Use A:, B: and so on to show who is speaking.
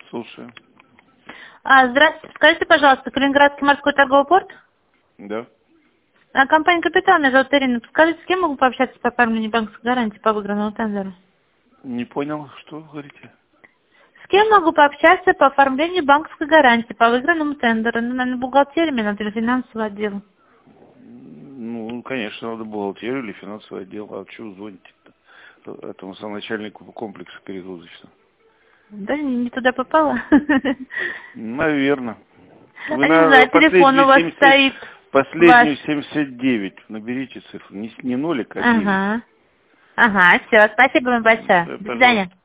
A: Слушаю.
B: Здравствуйте. Скажите, пожалуйста, Калининградский морской торговый порт?
A: Да.
B: Компания «Капитан», меня зовут Ирина. Скажите, с кем могу пообщаться по оформлению банковской гарантии по выигранному тендеру?
A: Не понял, что вы говорите?
B: С кем могу пообщаться по оформлению банковской гарантии по выигранному тендеру? Ну, наверное, бухгалтерия, мне надо, или финансовый отдел.
A: Ну, конечно, надо бухгалтерию или финансовый отдел. А чего звоните-то? Этому начальнику комплекса перегрузочного.
B: Да, не туда попала.
A: Наверное. Вы
B: Я не знаю, телефон у вас стоит. Ваш.
A: последнюю 79 наберите цифру. Не нолик, а 9.
B: Ага, все, спасибо вам большое.
A: Да,
B: До
A: пожалуйста.
B: свидания.